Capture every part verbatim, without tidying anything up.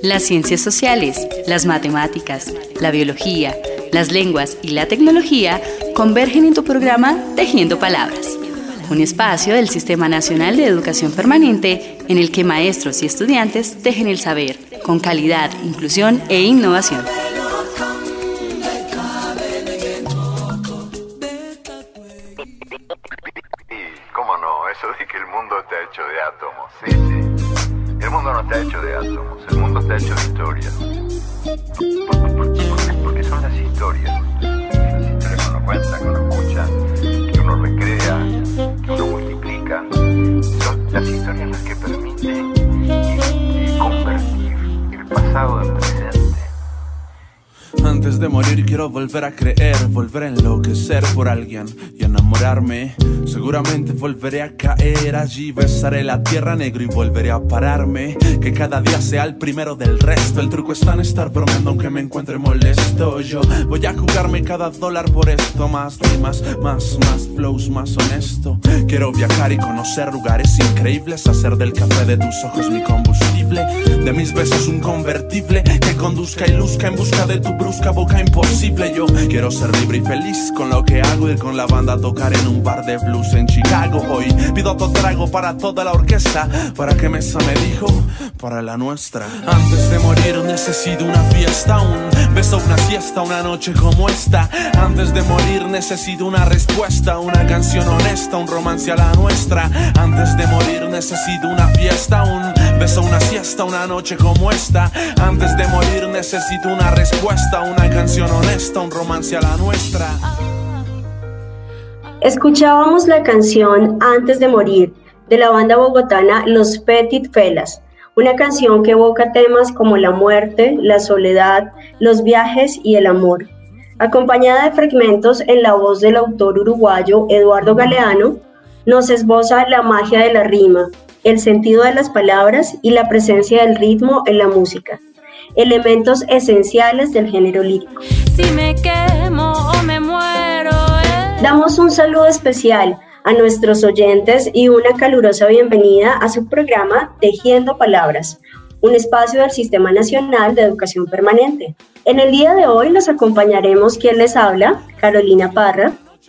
Las ciencias sociales, las matemáticas, la biología, las lenguas y la tecnología convergen en tu programa Tejiendo Palabras, un espacio del Sistema Nacional de Educación Permanente en el que maestros y estudiantes tejen el saber con calidad, inclusión e innovación. ¿Cómo no? Eso de que el mundo está hecho de átomos. Sí, sí. El mundo no está hecho de átomos, el mundo está hecho de historias. Porque son las historias. Las historias que uno cuenta, que uno escucha, que uno recrea, que uno multiplica. Son las historias las que permiten eh, convertir el pasado en presente. Antes de morir quiero volver a creer, volver a enloquecer por alguien y enamorarme. Seguramente volveré a caer allí, besaré la tierra negro y volveré a pararme. Que cada día sea el primero del resto. El truco está en estar bromeando aunque me encuentre molesto. Yo voy a jugarme cada dólar por esto. Más rimas, más, más flows, más honesto. Quiero viajar y conocer lugares increíbles, hacer del café de tus ojos mi combustible, de mis besos un convertible que conduzca y luzca en busca de tu brusca boca imposible. Yo quiero ser libre y feliz con lo que hago, ir con la banda a tocar en un bar de blues en Chicago. Hoy pido otro trago para toda la orquesta. ¿Para qué mesa me dijo? Para la nuestra. Antes de morir necesito una fiesta, un beso, una siesta, una noche como esta. Antes de morir necesito una respuesta, una canción honesta, un romance a la nuestra. Antes de morir necesito una fiesta, un beso, una siesta, una noche como esta. Antes de morir necesito una respuesta, una canción honesta, un romance a la nuestra. Escuchábamos la canción Antes de morir de la banda bogotana Los Petit Felas, una canción que evoca temas como la muerte, la soledad, los viajes y el amor. Acompañada de fragmentos en la voz del autor uruguayo Eduardo Galeano, nos esboza la magia de la rima, el sentido de las palabras y la presencia del ritmo en la música, elementos esenciales del género lírico. Si me quemo o me muero, eh. Damos un saludo especial a nuestros oyentes y una calurosa bienvenida a su programa Tejiendo Palabras, un espacio del Sistema Nacional de Educación Permanente. En el día de hoy los acompañaremos quien les habla, Carolina Parra,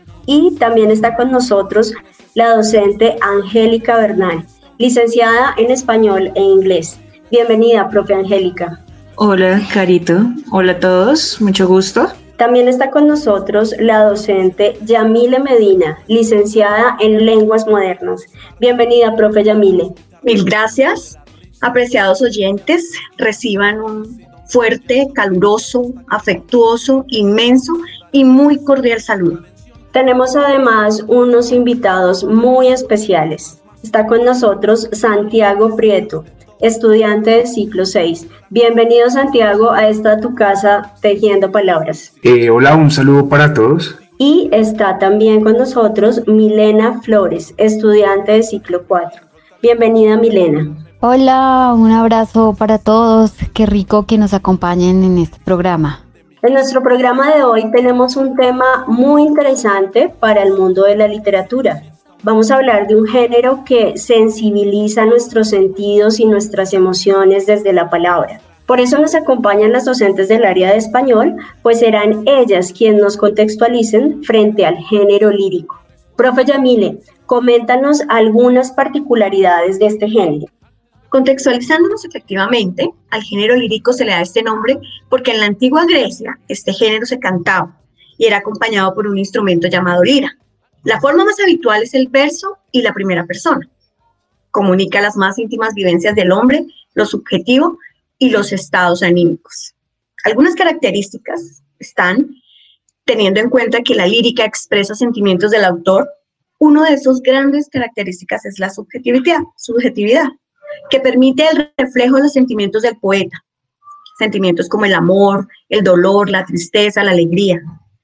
y también está con nosotros la docente Angélica Bernal, licenciada en Español e Inglés. Bienvenida, profe Angélica. Hola, Carito. Hola a todos, mucho gusto. También está con nosotros la docente Yamile Medina, licenciada en Lenguas Modernas. Bienvenida, profe Yamile. Mil gracias. Apreciados oyentes, reciban un fuerte, caluroso, afectuoso, inmenso y muy cordial saludo. Tenemos además unos invitados muy especiales. Está con nosotros Santiago Prieto, estudiante de ciclo seis. Bienvenido, Santiago, a esta tu casa Tejiendo Palabras. Eh, hola, un saludo para todos. Y está también con nosotros Milena Flores, estudiante de ciclo cuatro. Bienvenida, Milena. Hola, un abrazo para todos. Qué rico que nos acompañen en este programa. En nuestro programa de hoy tenemos un tema muy interesante para el mundo de la literatura. Vamos a hablar de un género que sensibiliza nuestros sentidos y nuestras emociones desde la palabra. Por eso nos acompañan las docentes del área de español, pues serán ellas quienes nos contextualicen frente al género lírico. Profe Yamile, coméntanos algunas particularidades de este género. Contextualizándonos efectivamente, al género lírico se le da este nombre porque en la antigua Grecia este género se cantaba y era acompañado por un instrumento llamado lira. La forma más habitual es el verso y la primera persona. Comunica las más íntimas vivencias del hombre, lo subjetivo y los estados anímicos. Algunas características están teniendo en cuenta que la lírica expresa sentimientos del autor. Una de sus grandes características es la subjetividad, subjetividad, que permite el reflejo de los sentimientos del poeta. Sentimientos como el amor, el dolor, la tristeza, la alegría.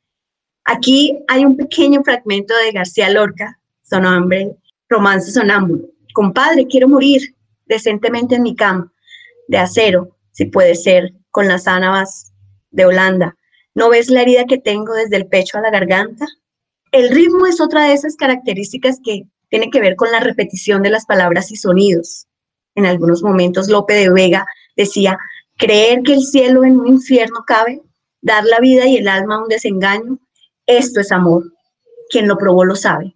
Aquí hay un pequeño fragmento de García Lorca, su nombre, Romance sonámbulo. Compadre, quiero morir decentemente en mi cama, de acero, si puede ser, con las sábanas de Holanda. ¿No ves la herida que tengo desde el pecho a la garganta? El ritmo es otra de esas características que tiene que ver con la repetición de las palabras y sonidos. En algunos momentos Lope de Vega decía, creer que el cielo en un infierno cabe, dar la vida y el alma a un desengaño, esto es amor. Quien lo probó lo sabe.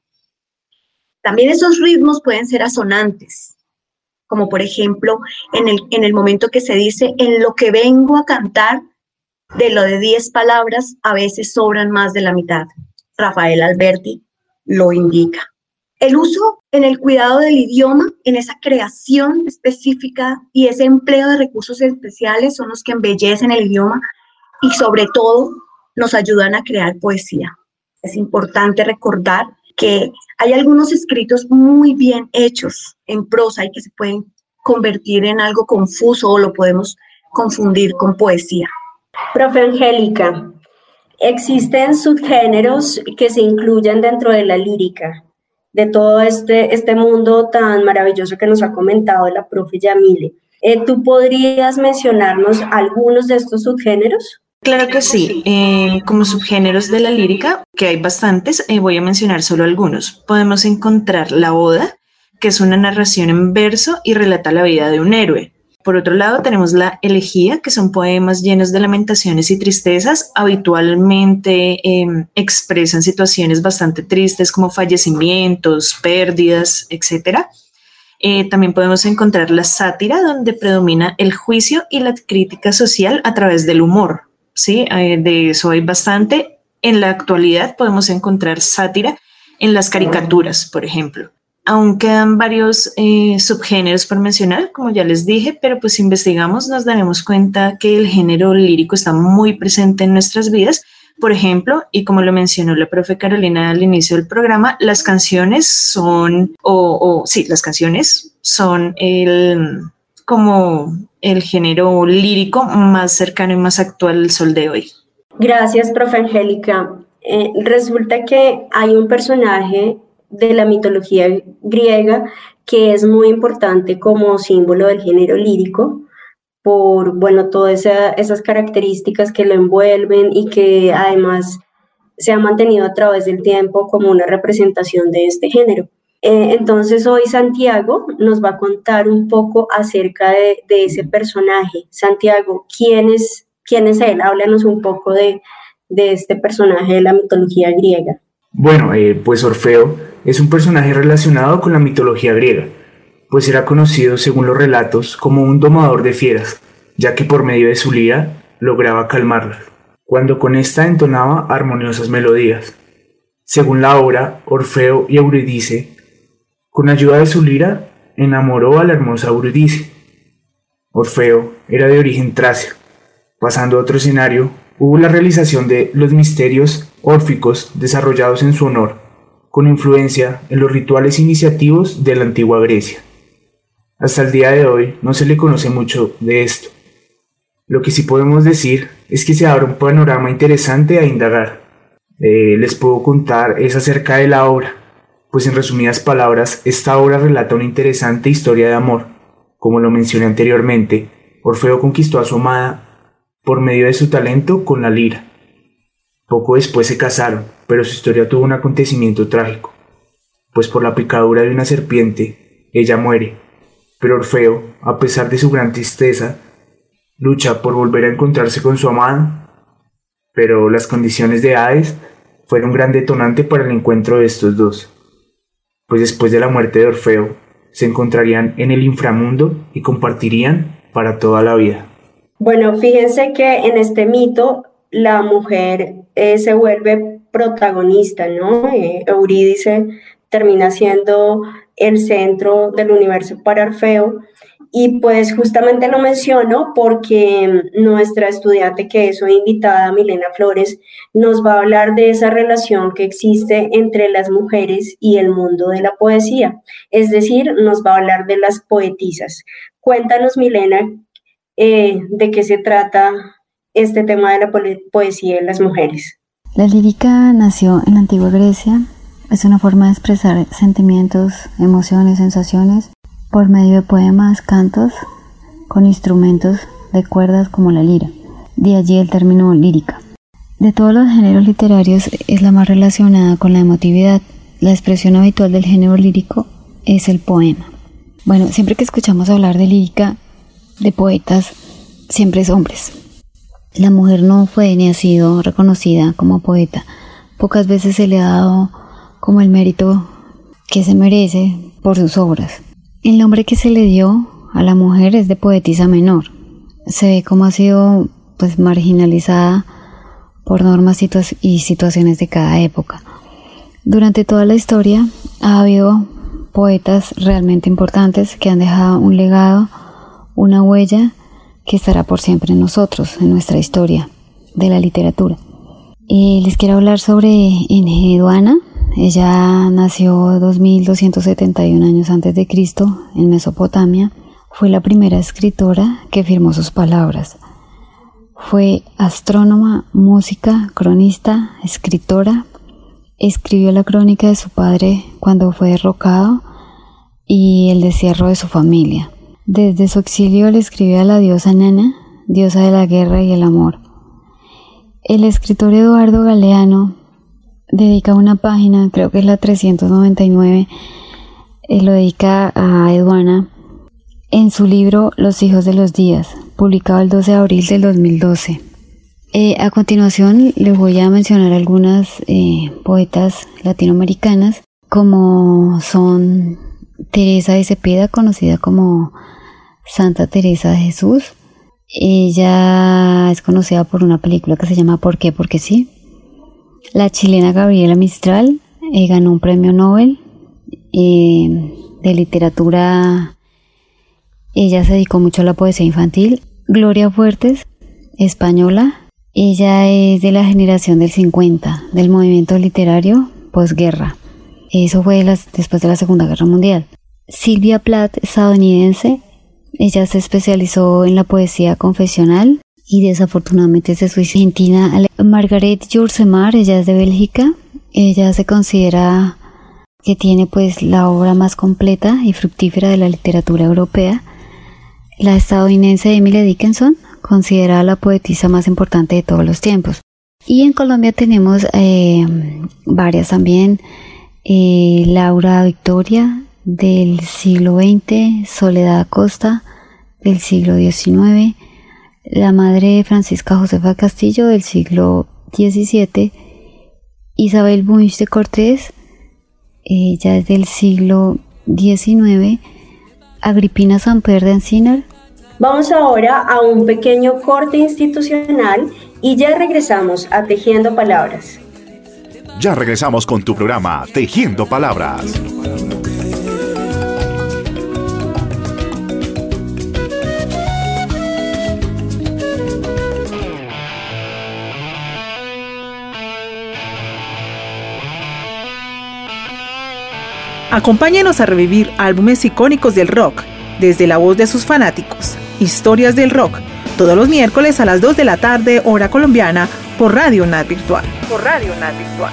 También esos ritmos pueden ser asonantes, como por ejemplo en el, en el momento que se dice, en lo que vengo a cantar, de lo de diez palabras, a veces sobran más de la mitad. Rafael Alberti lo indica. El uso en el cuidado del idioma, en esa creación específica y ese empleo de recursos especiales son los que embellecen el idioma y sobre todo nos ayudan a crear poesía. Es importante recordar que hay algunos escritos muy bien hechos en prosa y que se pueden convertir en algo confuso o lo podemos confundir con poesía. Profe Angélica, ¿existen subgéneros que se incluyen dentro de la lírica, de todo este, este mundo tan maravilloso que nos ha comentado la profe Yamile? Eh, ¿Tú podrías mencionarnos algunos de estos subgéneros? Claro que sí. Eh, como subgéneros de la lírica, que hay bastantes, eh, voy a mencionar solo algunos. Podemos encontrar la oda, que es una narración en verso y relata la vida de un héroe. Por otro lado, tenemos la elegía, que son poemas llenos de lamentaciones y tristezas. Habitualmente eh, expresan situaciones bastante tristes como fallecimientos, pérdidas, etcétera. Eh, también podemos encontrar la sátira, donde predomina el juicio y la crítica social a través del humor. Sí, eh, de eso hay bastante. En la actualidad podemos encontrar sátira en las caricaturas, por ejemplo. Aún quedan varios eh, subgéneros por mencionar, como ya les dije, pero pues si investigamos nos daremos cuenta que el género lírico está muy presente en nuestras vidas. Por ejemplo, y como lo mencionó la profe Carolina al inicio del programa, las canciones son, o, o sí, las canciones son el, como el género lírico más cercano y más actual al sol de hoy. Gracias, profe Angélica. Eh, resulta que hay un personaje de la mitología griega que es muy importante como símbolo del género lírico por, bueno, todas esa, esas características que lo envuelven y que además se ha mantenido a través del tiempo como una representación de este género. Eh, entonces hoy Santiago nos va a contar un poco acerca de, de ese personaje. Santiago, ¿quién es, quién es él? Háblanos un poco de, de este personaje de la mitología griega. Bueno, eh, pues Orfeo es un personaje relacionado con la mitología griega, pues era conocido según los relatos como un domador de fieras, ya que por medio de su lira lograba calmarlas, cuando con esta entonaba armoniosas melodías. Según la obra, Orfeo y Eurídice, con ayuda de su lira, enamoró a la hermosa Eurídice. Orfeo era de origen tracio. Pasando a otro escenario, hubo la realización de los misterios órficos desarrollados en su honor, con influencia en los rituales iniciativos de la antigua Grecia. Hasta el día de hoy no se le conoce mucho de esto. Lo que sí podemos decir es que se abre un panorama interesante a indagar. Eh, les puedo contar es acerca de la obra, pues en resumidas palabras, esta obra relata una interesante historia de amor. Como lo mencioné anteriormente, Orfeo conquistó a su amada por medio de su talento con la lira. Poco después se casaron, pero su historia tuvo un acontecimiento trágico, pues por la picadura de una serpiente, ella muere. Pero Orfeo, a pesar de su gran tristeza, lucha por volver a encontrarse con su amada, pero las condiciones de Hades fueron un gran detonante para el encuentro de estos dos, pues después de la muerte de Orfeo, se encontrarían en el inframundo y compartirían para toda la vida. Bueno, fíjense que en este mito la mujer eh, se vuelve protagonista, ¿no? Eh, Eurídice termina siendo el centro del universo para Orfeo y pues justamente lo menciono porque nuestra estudiante que es hoy invitada, Milena Flores, nos va a hablar de esa relación que existe entre las mujeres y el mundo de la poesía, es decir, nos va a hablar de las poetisas. Cuéntanos, Milena, eh, de qué se trata este tema de la po- poesía de las mujeres. La lírica nació en la antigua Grecia. Es una forma de expresar sentimientos, emociones, sensaciones por medio de poemas, cantos, con instrumentos de cuerdas como la lira. De allí el término lírica. De todos los géneros literarios es la más relacionada con la emotividad. La expresión habitual del género lírico es el poema. Bueno, siempre que escuchamos hablar de lírica, de poetas, siempre es hombres. La mujer no fue ni ha sido reconocida como poeta. Pocas veces se le ha dado como el mérito que se merece por sus obras. El nombre que se le dio a la mujer es de poetisa menor. Se ve cómo ha sido pues marginalizada por normas situa- y situaciones de cada época. Durante toda la historia ha habido poetas realmente importantes que han dejado un legado, una huella que estará por siempre en nosotros, en nuestra historia de la literatura. Y les quiero hablar sobre Enheduanna. Ella nació dos mil doscientos setenta y uno años antes de Cristo en Mesopotamia. Fue la primera escritora que firmó sus palabras. Fue astrónoma, música, cronista, escritora. Escribió la crónica de su padre cuando fue derrocado y el destierro de su familia. Desde su exilio le escribió a la diosa Nana, diosa de la guerra y el amor. El escritor Eduardo Galeano dedica una página, creo que es la trescientos noventa y nueve, eh, lo dedica a Enheduanna en su libro Los hijos de los días, publicado el doce de abril del dos mil doce. Eh, a continuación les voy a mencionar algunas eh, poetas latinoamericanas, como son Teresa de Cepeda, conocida como Santa Teresa de Jesús. Ella es conocida por una película que se llama ¿Por qué? Porque sí. La chilena Gabriela Mistral eh, ganó un premio Nobel eh, de literatura. Ella se dedicó mucho a la poesía infantil. Gloria Fuertes, española. Ella es de la generación del cincuenta, del movimiento literario posguerra. Eso fue las, después de la Segunda Guerra Mundial. Silvia Plath, estadounidense. Ella se especializó en la poesía confesional y desafortunadamente se suicidó. Argentina. Margaret Yourcenar, ella es de Bélgica. Ella se considera que tiene pues la obra más completa y fructífera de la literatura europea. La estadounidense Emily Dickinson, considerada la poetisa más importante de todos los tiempos. Y en Colombia tenemos eh, varias también. Eh, Laura Victoria, del siglo veinte, Soledad Acosta, del siglo diecinueve, la madre Francisca Josefa Castillo, del siglo diecisiete, Isabel Bunch de Cortés, ella es del siglo diecinueve, Agripina Samper de Encinar. Vamos ahora a un pequeño corte institucional y ya regresamos a Tejiendo Palabras. Ya regresamos con tu programa Tejiendo Palabras. Acompáñenos a revivir álbumes icónicos del rock, desde la voz de sus fanáticos. Historias del rock, todos los miércoles a las dos de la tarde, hora colombiana, por Radio U N A D Virtual. Por Radio U N A D Virtual.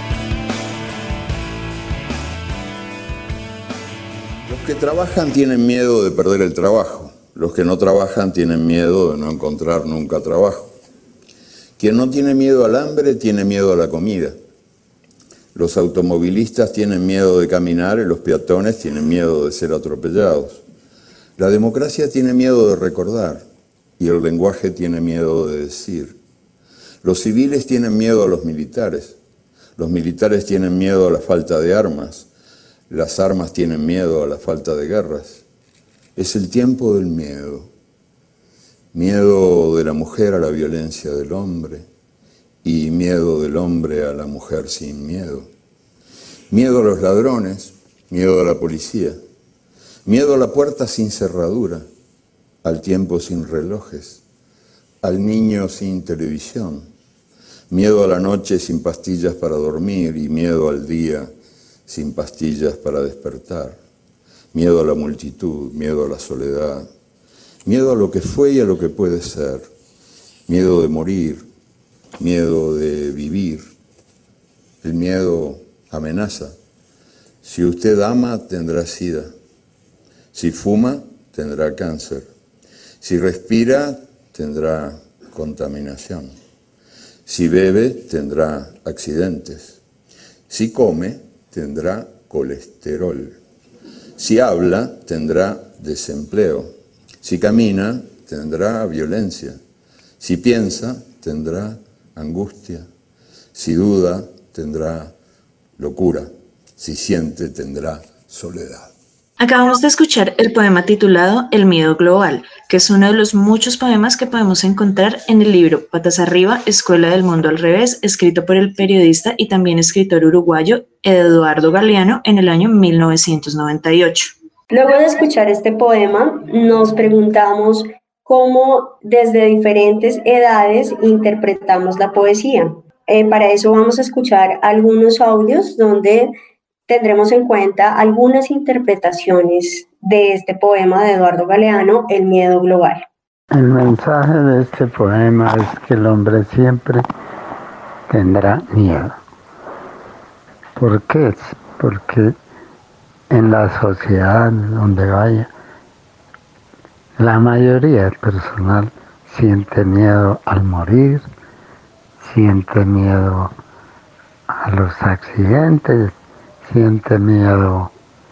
Los que trabajan tienen miedo de perder el trabajo. Los que no trabajan tienen miedo de no encontrar nunca trabajo. Quien no tiene miedo al hambre, tiene miedo a la comida. Los automovilistas tienen miedo de caminar y los peatones tienen miedo de ser atropellados. La democracia tiene miedo de recordar y el lenguaje tiene miedo de decir. Los civiles tienen miedo a los militares. Los militares tienen miedo a la falta de armas. Las armas tienen miedo a la falta de guerras. Es el tiempo del miedo. Miedo de la mujer a la violencia del hombre. Y miedo del hombre a la mujer sin miedo. Miedo a los ladrones, miedo a la policía. Miedo a la puerta sin cerradura, al tiempo sin relojes, al niño sin televisión. Miedo a la noche sin pastillas para dormir y miedo al día sin pastillas para despertar. Miedo a la multitud, miedo a la soledad. Miedo a lo que fue y a lo que puede ser. Miedo de morir. Miedo de vivir. El miedo amenaza. Si usted ama, tendrá sida. Si fuma, tendrá cáncer. Si respira, tendrá contaminación. Si bebe, tendrá accidentes. Si come, tendrá colesterol. Si habla, tendrá desempleo. Si camina, tendrá violencia. Si piensa, tendrá angustia. Si duda, tendrá locura. Si siente, tendrá soledad. Acabamos de escuchar el poema titulado El miedo global, que es uno de los muchos poemas que podemos encontrar en el libro Patas Arriba, Escuela del Mundo al Revés, escrito por el periodista y también escritor uruguayo Eduardo Galeano en el año mil novecientos noventa y ocho. Luego de escuchar este poema, nos preguntamos cómo desde diferentes edades interpretamos la poesía. Eh, para eso vamos a escuchar algunos audios donde tendremos en cuenta algunas interpretaciones de este poema de Eduardo Galeano, El miedo global. El mensaje de este poema es que el hombre siempre tendrá miedo. ¿Por qué? Porque en la sociedad donde vaya, la mayoría del personal siente miedo al morir, siente miedo a los accidentes, siente miedo,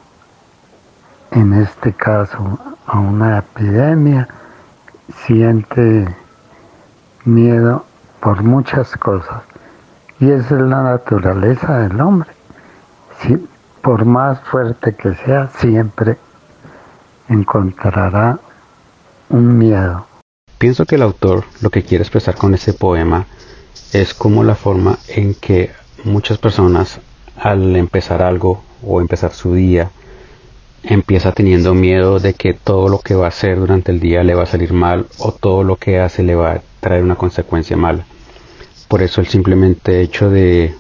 en este caso, a una epidemia, siente miedo por muchas cosas. Y esa es la naturaleza del hombre. Si, por más fuerte que sea, siempre encontrará un miedo. Pienso que el autor lo que quiere expresar con este poema es como la forma en que muchas personas al empezar algo o empezar su día empieza teniendo miedo de que todo lo que va a hacer durante el día le va a salir mal o todo lo que hace le va a traer una consecuencia mala. Por eso el simplemente hecho de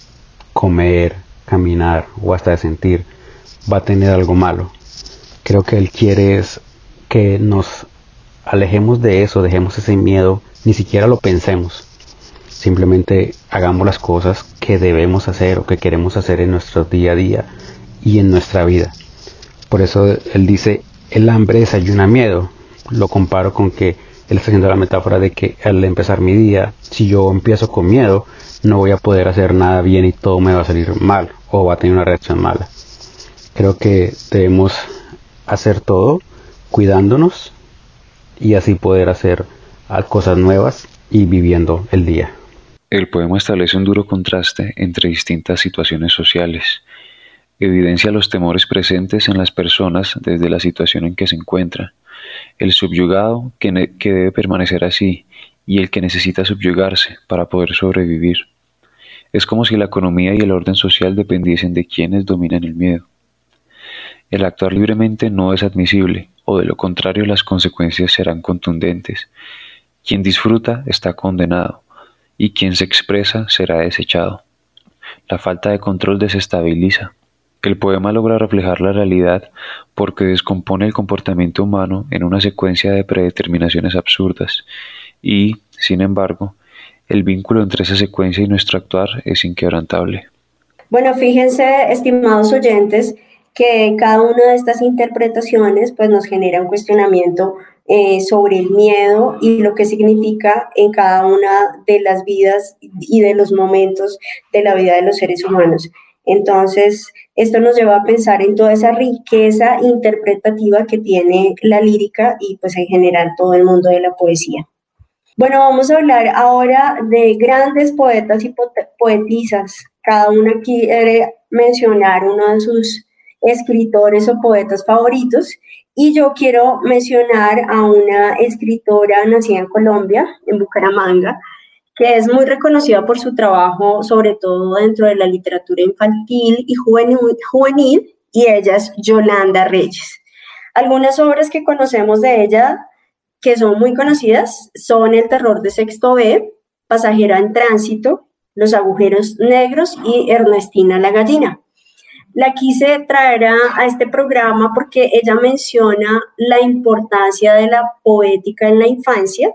comer, caminar o hasta de sentir va a tener algo malo. Creo que él quiere es que nos alejemos de eso, dejemos ese miedo, ni siquiera lo pensemos. Simplemente hagamos las cosas que debemos hacer o que queremos hacer en nuestro día a día y en nuestra vida. Por eso él dice, el hambre desayuna miedo. Lo comparo con que él está haciendo la metáfora de que al empezar mi día, si yo empiezo con miedo, no voy a poder hacer nada bien y todo me va a salir mal o va a tener una reacción mala. Creo que debemos hacer todo cuidándonos y así poder hacer cosas nuevas y viviendo el día. El poema establece un duro contraste entre distintas situaciones sociales. Evidencia los temores presentes en las personas desde la situación en que se encuentra. El subyugado que, ne- que debe permanecer así y el que necesita subyugarse para poder sobrevivir. Es como si la economía y el orden social dependiesen de quienes dominan el miedo. El actuar libremente no es admisible, o de lo contrario las consecuencias serán contundentes. Quien disfruta está condenado, y quien se expresa será desechado. La falta de control desestabiliza. El poema logra reflejar la realidad porque descompone el comportamiento humano en una secuencia de predeterminaciones absurdas y, sin embargo, el vínculo entre esa secuencia y nuestro actuar es inquebrantable. Bueno, fíjense, estimados oyentes, que cada una de estas interpretaciones pues, nos genera un cuestionamiento eh, sobre el miedo y lo que significa en cada una de las vidas y de los momentos de la vida de los seres humanos. Entonces, esto nos lleva a pensar en toda esa riqueza interpretativa que tiene la lírica y pues en general todo el mundo de la poesía. Bueno, vamos a hablar ahora de grandes poetas y poetisas. Cada uno quiere mencionar uno de sus escritores o poetas favoritos y yo quiero mencionar a una escritora nacida en Colombia, en Bucaramanga, que es muy reconocida por su trabajo, sobre todo dentro de la literatura infantil y juvenil, juvenil y ella es Yolanda Reyes. Algunas obras que conocemos de ella, que son muy conocidas, son El terror de sexto B, Pasajera en tránsito, Los agujeros negros y Ernestina la gallina. La quise traer a, a este programa porque ella menciona la importancia de la poética en la infancia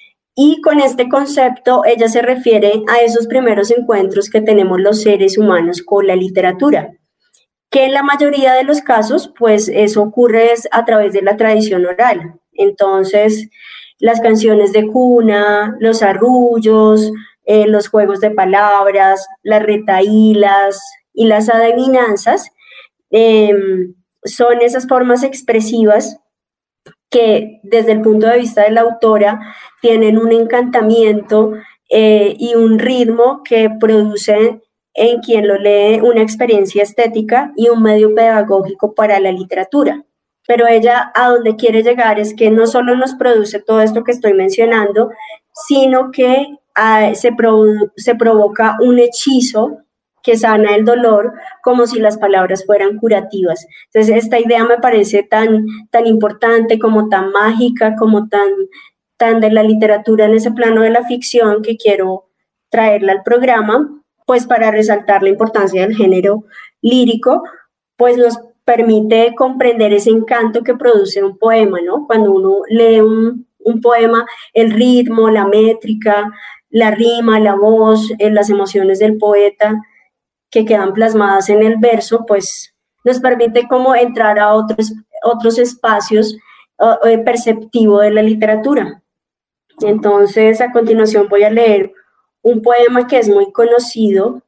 y con este concepto ella se refiere a esos primeros encuentros que tenemos los seres humanos con la literatura, que en la mayoría de los casos pues eso ocurre a través de la tradición oral. Entonces las canciones de cuna, los arrullos, eh, los juegos de palabras, las retahílas y las adivinanzas eh, son esas formas expresivas que desde el punto de vista de la autora tienen un encantamiento eh, y un ritmo que produce en quien lo lee una experiencia estética y un medio pedagógico para la literatura. Pero ella a donde quiere llegar es que no solo nos produce todo esto que estoy mencionando, sino que uh, se, provo- se provoca un hechizo que sana el dolor como si las palabras fueran curativas. Entonces, esta idea me parece tan, tan importante, como tan mágica, como tan, tan de la literatura en ese plano de la ficción, que quiero traerla al programa, pues para resaltar la importancia del género lírico, pues nos permite comprender ese encanto que produce un poema, ¿no? Cuando uno lee un, un poema, el ritmo, la métrica, la rima, la voz, eh, las emociones del poeta que quedan plasmadas en el verso, pues nos permite como entrar a otros, otros espacios uh, uh, perceptivos de la literatura. Entonces, a continuación voy a leer un poema que es muy conocido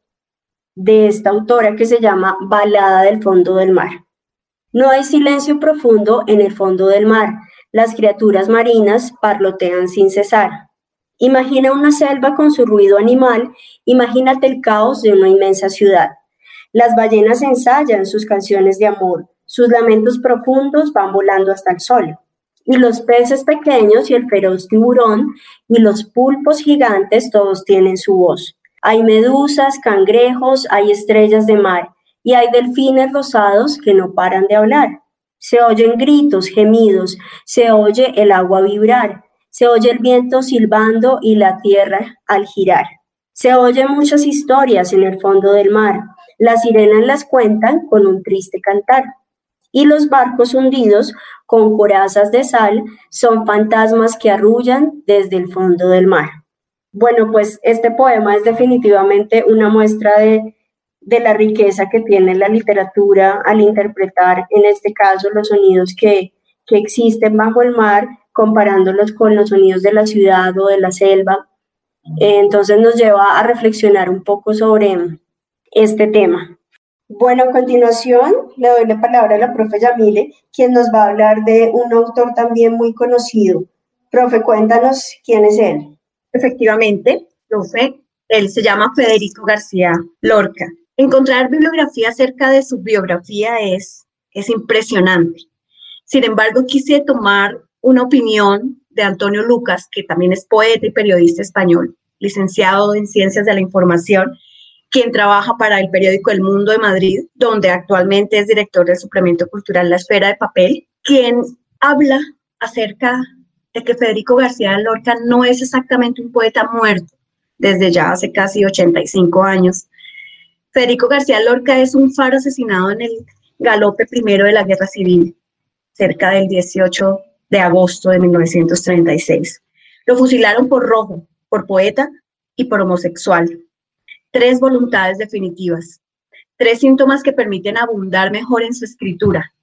de esta autora, que se llama Balada del fondo del mar. No hay silencio profundo en el fondo del mar, las criaturas marinas parlotean sin cesar. Imagina una selva con su ruido animal, imagínate el caos de una inmensa ciudad. Las ballenas ensayan sus canciones de amor, sus lamentos profundos van volando hasta el sol. Y los peces pequeños y el feroz tiburón y los pulpos gigantes todos tienen su voz. Hay medusas, cangrejos, hay estrellas de mar y hay delfines rosados que no paran de hablar. Se oyen gritos, gemidos, se oye el agua vibrar. Se oye el viento silbando y la tierra al girar. Se oyen muchas historias en el fondo del mar. Las sirenas las cuentan con un triste cantar. Y los barcos hundidos con corazas de sal son fantasmas que arrullan desde el fondo del mar. Bueno, pues este poema es definitivamente una muestra de, de la riqueza que tiene la literatura al interpretar, en este caso, los sonidos que, que existen bajo el mar, comparándolos con los sonidos de la ciudad o de la selva. Eh, entonces nos lleva a reflexionar un poco sobre este tema. Bueno, a continuación le doy la palabra a la profe Yamile, quien nos va a hablar de un autor también muy conocido. Profe, cuéntanos quién es él. Efectivamente, profe, él se llama Federico García Lorca. Encontrar bibliografía acerca de su biografía es, es impresionante. Sin embargo, quise tomar una opinión de Antonio Lucas, que también es poeta y periodista español, licenciado en Ciencias de la Información, quien trabaja para el periódico El Mundo de Madrid, donde actualmente es director del suplemento cultural La Esfera de Papel, quien habla acerca de que Federico García Lorca no es exactamente un poeta muerto desde ya hace casi ochenta y cinco años. Federico García Lorca es un faro asesinado en el galope primero de la Guerra Civil, cerca del dieciocho de agosto de mil novecientos treinta y seis. Lo fusilaron por rojo, por poeta y por homosexual. Tres voluntades definitivas, tres síntomas que permiten abundar mejor en su escritura.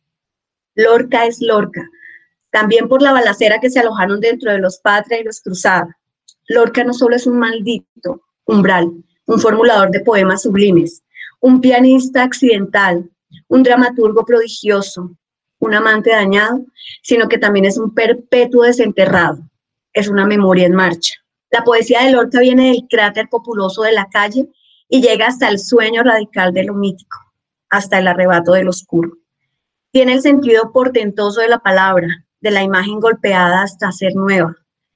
Lorca es Lorca, también por la balacera que se alojaron dentro de los Patria y los Cruzada. Lorca no solo es un maldito umbral, un formulador de poemas sublimes, un pianista accidental, un dramaturgo prodigioso, un amante dañado, sino que también es un perpetuo desenterrado, es una memoria en marcha. La poesía de Lorca viene del cráter populoso de la calle y llega hasta el sueño radical de lo mítico, hasta el arrebato del oscuro. Tiene el sentido portentoso de la palabra, de la imagen golpeada hasta ser nueva.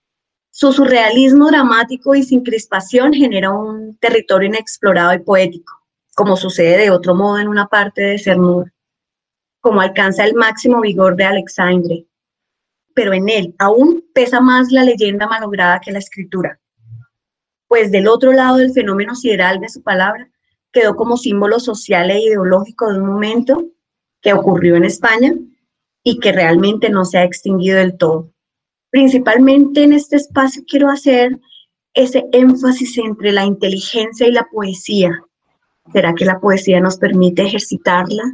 Su surrealismo dramático y sin crispación genera un territorio inexplorado y poético, como sucede de otro modo en una parte de Cernur, como alcanza el máximo vigor de Alexandre. Pero en él aún pesa más la leyenda malograda que la escritura, pues del otro lado del fenómeno sideral de su palabra quedó como símbolo social e ideológico de un momento que ocurrió en España y que realmente no se ha extinguido del todo. Principalmente en este espacio quiero hacer ese énfasis entre la inteligencia y la poesía. ¿Será que la poesía nos permite ejercitarla?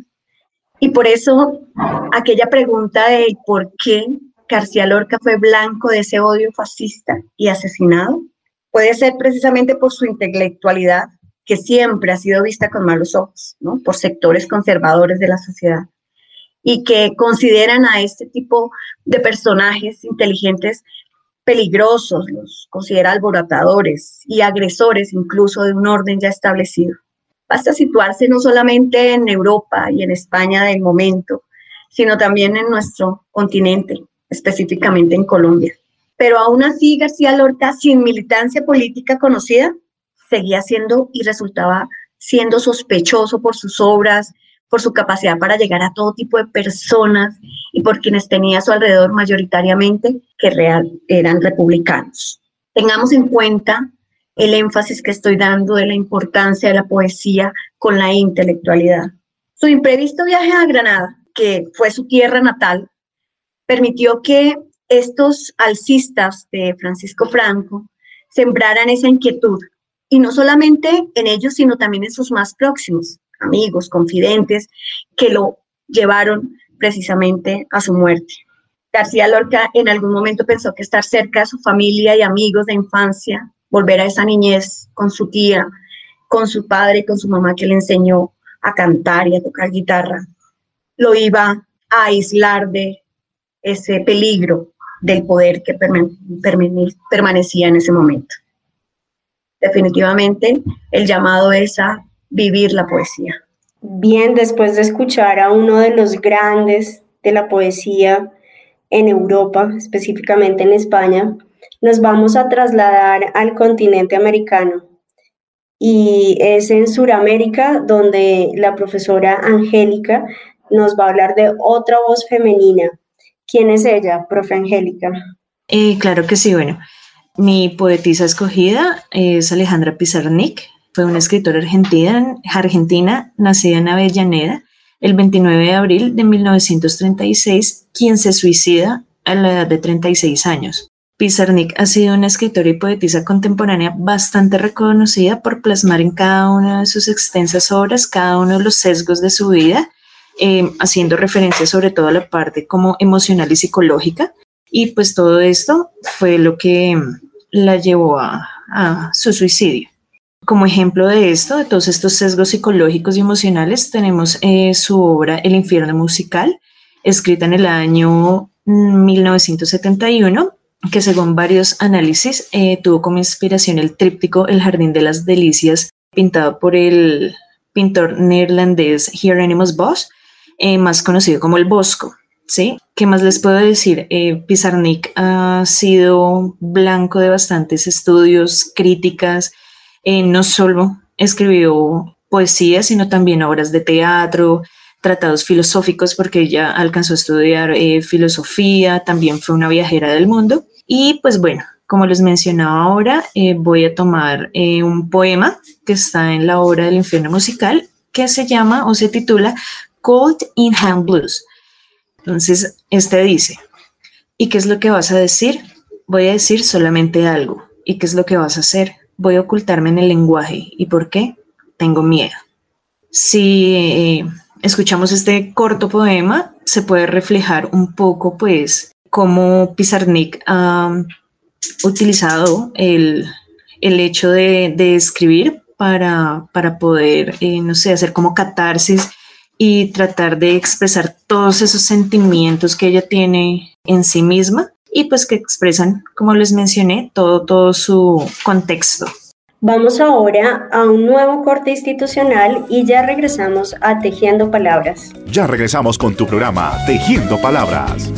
Y por eso aquella pregunta de por qué García Lorca fue blanco de ese odio fascista y asesinado, puede ser precisamente por su intelectualidad, que siempre ha sido vista con malos ojos, ¿no?, por sectores conservadores de la sociedad. y que consideran a este tipo de personajes inteligentes peligrosos, los considera alborotadores y agresores incluso de un orden ya establecido. Basta situarse no solamente en Europa y en España del momento, sino también en nuestro continente, específicamente en Colombia. Pero aún así, García Lorca, sin militancia política conocida, seguía siendo y resultaba siendo sospechoso por sus obras, por su capacidad para llegar a todo tipo de personas y por quienes tenía a su alrededor mayoritariamente que real, eran republicanos. Tengamos en cuenta el énfasis que estoy dando de la importancia de la poesía con la intelectualidad. Su imprevisto viaje a Granada, que fue su tierra natal, permitió que estos alcistas de Francisco Franco sembraran esa inquietud, y no solamente en ellos, sino también en sus más próximos, amigos, confidentes, que lo llevaron precisamente a su muerte. García Lorca en algún momento pensó que estar cerca de su familia y amigos de infancia, volver a esa niñez con su tía, con su padre, con su mamá que le enseñó a cantar y a tocar guitarra, lo iba a aislar de ese peligro del poder que permanecía en ese momento. Definitivamente, el llamado es a vivir la poesía. Bien, después de escuchar a uno de los grandes de la poesía en Europa, específicamente en España, nos vamos a trasladar al continente americano. Y es en Sudamérica donde la profesora Angélica nos va a hablar de otra voz femenina. ¿Quién es ella, profe Angélica? Eh, claro que sí, bueno. Mi poetisa escogida es Alejandra Pizarnik. Fue una escritora argentina, argentina nacida en Avellaneda el veintinueve de abril de mil novecientos treinta y seis, quien se suicida a la edad de treinta y seis años. Pizarnik ha sido una escritora y poetisa contemporánea bastante reconocida por plasmar en cada una de sus extensas obras cada uno de los sesgos de su vida, eh, haciendo referencia sobre todo a la parte como emocional y psicológica, y pues todo esto fue lo que la llevó a, a su suicidio. Como ejemplo de esto, de todos estos sesgos psicológicos y emocionales, tenemos eh, su obra El infierno musical, escrita en el año mil novecientos setenta y uno, que según varios análisis eh, tuvo como inspiración el tríptico El jardín de las delicias, pintado por el pintor neerlandés Hieronymus Bosch, eh, más conocido como el Bosco. ¿Sí? ¿Qué más les puedo decir? Eh, Pizarnik ha sido blanco de bastantes estudios, críticas. Eh, no solo escribió poesía, sino también obras de teatro, tratados filosóficos, porque ella alcanzó a estudiar eh, filosofía, también fue una viajera del mundo. Y pues bueno, como les mencionaba ahora, eh, voy a tomar eh, un poema que está en la obra del infierno musical, que se llama o se titula Cold in Hand Blues. Entonces, este dice, ¿y qué es lo que vas a decir? Voy a decir solamente algo. ¿Y qué es lo que vas a hacer? Voy a ocultarme en el lenguaje. ¿Y por qué? Tengo miedo. Si eh, escuchamos este corto poema, se puede reflejar un poco, pues, cómo Pizarnik ha utilizado el, el hecho de, de escribir para, para poder, eh, no sé, hacer como catarsis y tratar de expresar todos esos sentimientos que ella tiene en sí misma y pues que expresan, como les mencioné, todo, todo su contexto. Vamos ahora a un nuevo corte institucional y ya regresamos a Tejiendo Palabras. Ya regresamos con tu programa Tejiendo Palabras.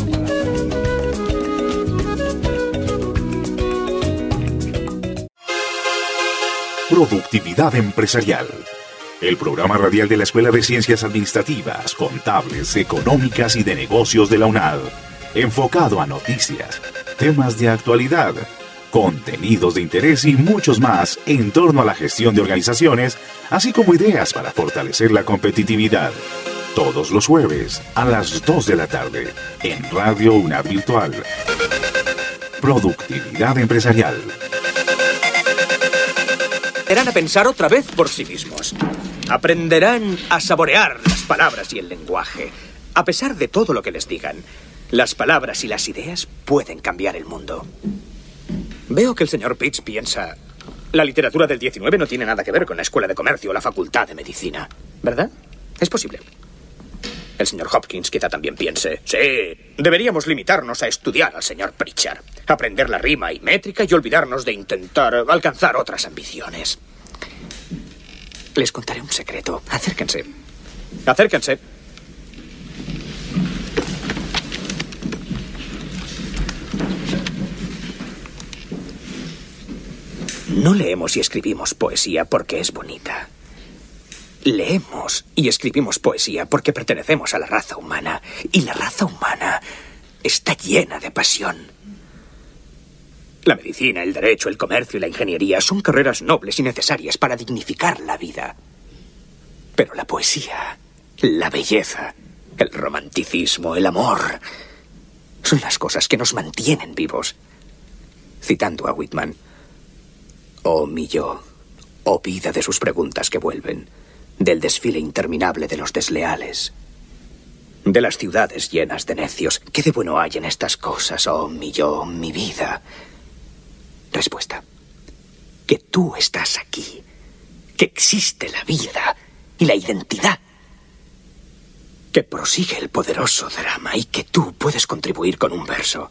Productividad empresarial. El programa radial de la Escuela de Ciencias Administrativas, Contables, Económicas y de Negocios de la UNAD, enfocado a noticias, temas de actualidad, contenidos de interés y muchos más en torno a la gestión de organizaciones, así como ideas para fortalecer la competitividad. Todos los jueves a las dos de la tarde en Radio UNAD Virtual. Productividad empresarial. Aprenderán a pensar otra vez por sí mismos. Aprenderán a saborear las palabras y el lenguaje. A pesar de todo lo que les digan, las palabras y las ideas pueden cambiar el mundo. Veo que el señor Pitts piensa... La literatura del diecinueve no tiene nada que ver con la Escuela de Comercio o la Facultad de Medicina, ¿verdad? Es posible. El señor Hopkins quizá también piense, sí, deberíamos limitarnos a estudiar al señor Pritchard, aprender la rima y métrica y olvidarnos de intentar alcanzar otras ambiciones. Les contaré un secreto. Acérquense. Acérquense. No leemos y escribimos poesía porque es bonita. Leemos y escribimos poesía porque pertenecemos a la raza humana. Y la raza humana está llena de pasión. La medicina, el derecho, el comercio y la ingeniería son carreras nobles y necesarias para dignificar la vida. Pero la poesía, la belleza, el romanticismo, el amor, son las cosas que nos mantienen vivos. Citando a Whitman, oh mi yo, oh vida de sus preguntas que vuelven, del desfile interminable de los desleales, de las ciudades llenas de necios. ¿Qué de bueno hay en estas cosas, oh mi yo, mi vida? Respuesta, que tú estás aquí, que existe la vida y la identidad, que prosigue el poderoso drama y que tú puedes contribuir con un verso.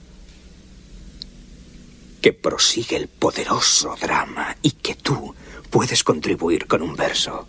Que prosigue el poderoso drama y que tú puedes contribuir con un verso.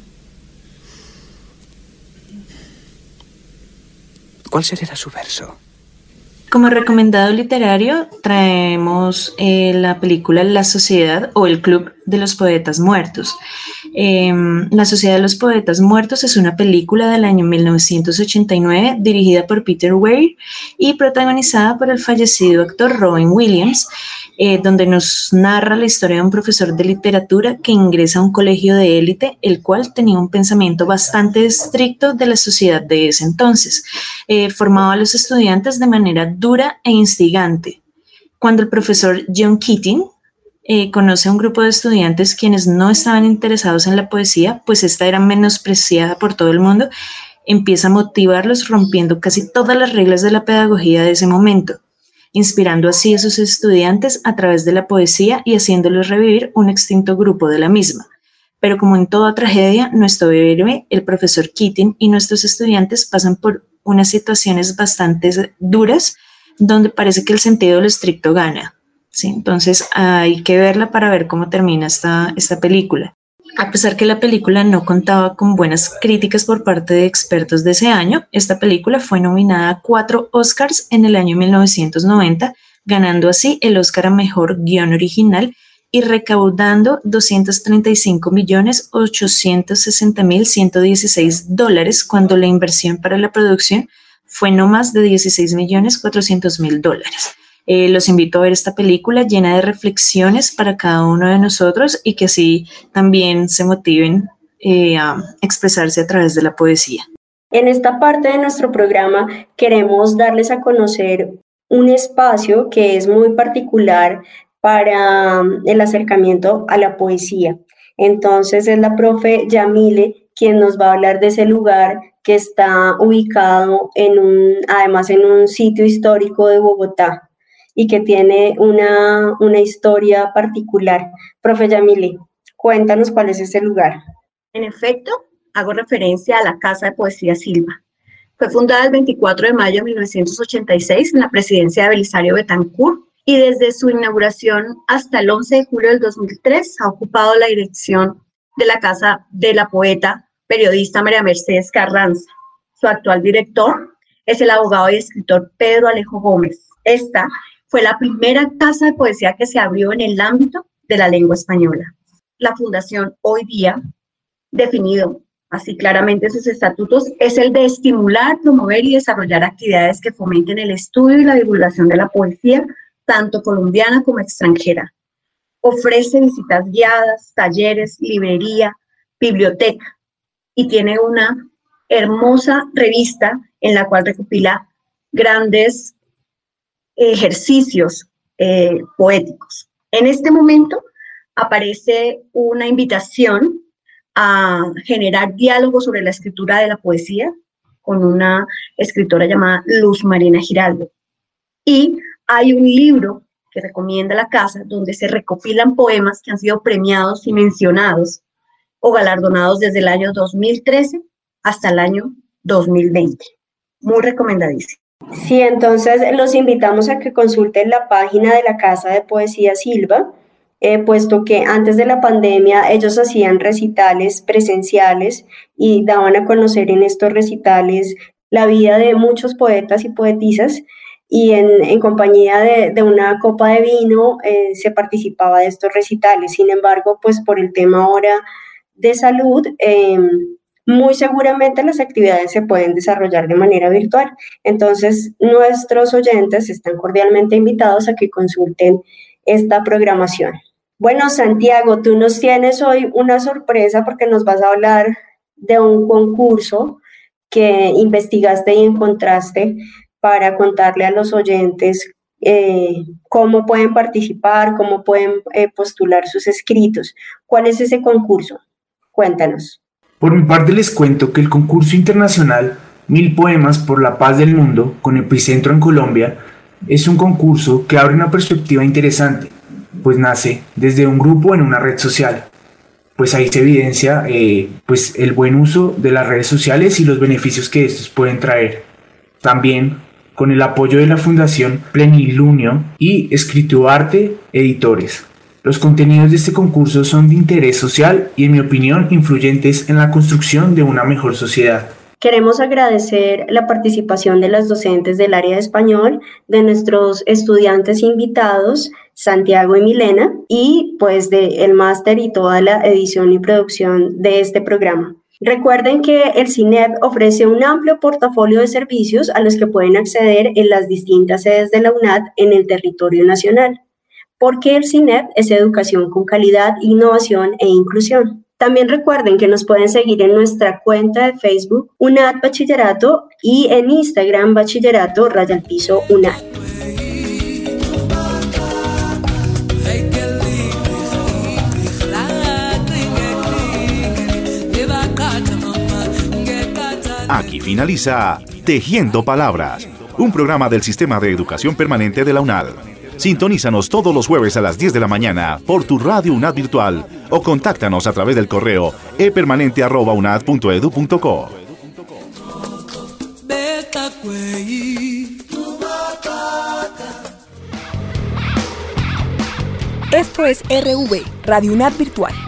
¿Cuál será su verso? Como recomendado literario, traemos eh, la película La Sociedad o El Club de los Poetas Muertos. Eh, La Sociedad de los Poetas Muertos es una película del año mil novecientos ochenta y nueve dirigida por Peter Weir y protagonizada por el fallecido actor Robin Williams, eh, donde nos narra la historia de un profesor de literatura que ingresa a un colegio de élite, el cual tenía un pensamiento bastante estricto de la sociedad de ese entonces. Eh, formaba a los estudiantes de manera dura e instigante. Cuando el profesor John Keating eh, conoce a un grupo de estudiantes quienes no estaban interesados en la poesía, pues esta era menospreciada por todo el mundo, empieza a motivarlos rompiendo casi todas las reglas de la pedagogía de ese momento, inspirando así a sus estudiantes a través de la poesía y haciéndolos revivir un extinto grupo de la misma. Pero como en toda tragedia, nuestro héroe, el profesor Keating, y nuestros estudiantes pasan por unas situaciones bastante duras donde parece que el sentido de lo estricto gana, ¿sí? Entonces hay que verla para ver cómo termina esta, esta película. A pesar que la película no contaba con buenas críticas por parte de expertos de ese año, esta película fue nominada a cuatro Oscars en el año mil novecientos noventa, ganando así el Oscar a Mejor Guión Original y recaudando doscientos treinta y cinco millones ochocientos sesenta mil ciento dieciséis dólares, cuando la inversión para la producción fue no más de dieciséis millones cuatrocientos mil dólares. Eh, los invito a ver esta película llena de reflexiones para cada uno de nosotros y que así también se motiven eh, a expresarse a través de la poesía. En esta parte de nuestro programa queremos darles a conocer un espacio que es muy particular para el acercamiento a la poesía. Entonces es la profe Yamile quien nos va a hablar de ese lugar que está ubicado en un, además en un sitio histórico de Bogotá y que tiene una, una historia particular. Profe Yamile, cuéntanos cuál es ese lugar. En efecto, hago referencia a la Casa de Poesía Silva. Fue fundada el veinticuatro de mayo de mil novecientos ochenta y seis en la presidencia de Belisario Betancourt y desde su inauguración hasta el once de julio del dos mil tres ha ocupado la dirección de la Casa de la poeta periodista María Mercedes Carranza. Su actual director es el abogado y escritor Pedro Alejo Gómez. Esta fue la primera casa de poesía que se abrió en el ámbito de la lengua española. La fundación hoy día, definido así claramente sus estatutos, es el de estimular, promover y desarrollar actividades que fomenten el estudio y la divulgación de la poesía, tanto colombiana como extranjera. Ofrece visitas guiadas, talleres, librería, biblioteca y tiene una hermosa revista en la cual recopila grandes ejercicios eh, poéticos. En este momento aparece una invitación a generar diálogos sobre la escritura de la poesía con una escritora llamada Luz Marina Giraldo. Y hay un libro que recomienda la casa donde se recopilan poemas que han sido premiados y mencionados o galardonados desde el año dos mil trece hasta el año dos mil veinte. Muy recomendadísimo. Sí, entonces los invitamos a que consulten la página de la Casa de Poesía Silva, eh, puesto que antes de la pandemia ellos hacían recitales presenciales y daban a conocer en estos recitales la vida de muchos poetas y poetisas, y en, en compañía de, de una copa de vino eh, se participaba de estos recitales. Sin embargo, pues por el tema ahora de salud, eh, muy seguramente las actividades se pueden desarrollar de manera virtual. Entonces, nuestros oyentes están cordialmente invitados a que consulten esta programación. Bueno, Santiago, tú nos tienes hoy una sorpresa porque nos vas a hablar de un concurso que investigaste y encontraste para contarle a los oyentes eh, cómo pueden participar, cómo pueden eh, postular sus escritos. ¿Cuál es ese concurso? Cuéntanos. Por mi parte les cuento que el concurso internacional Mil Poemas por la Paz del Mundo, con epicentro en Colombia, es un concurso que abre una perspectiva interesante, pues nace desde un grupo en una red social. Pues ahí se evidencia eh, pues el buen uso de las redes sociales y los beneficios que estos pueden traer. También con el apoyo de la Fundación Plenilunio y Escrituarte Editores. Los contenidos de este concurso son de interés social y, en mi opinión, influyentes en la construcción de una mejor sociedad. Queremos agradecer la participación de las docentes del área de español, de nuestros estudiantes invitados, Santiago y Milena, y pues del máster y toda la edición y producción de este programa. Recuerden que el CINEP ofrece un amplio portafolio de servicios a los que pueden acceder en las distintas sedes de la UNAD en el territorio nacional, porque el CINEP es educación con calidad, innovación e inclusión. También recuerden que nos pueden seguir en nuestra cuenta de Facebook UNAD Bachillerato y en Instagram Bachillerato Raya al Piso UNAD. Aquí finaliza Tejiendo Palabras, un programa del Sistema de Educación Permanente de la UNAD. Sintonízanos todos los jueves a las diez de la mañana por tu radio UNAD virtual o contáctanos a través del correo e permanente arroba unad punto edu punto co. Esto es R V, Radio UNAD Virtual.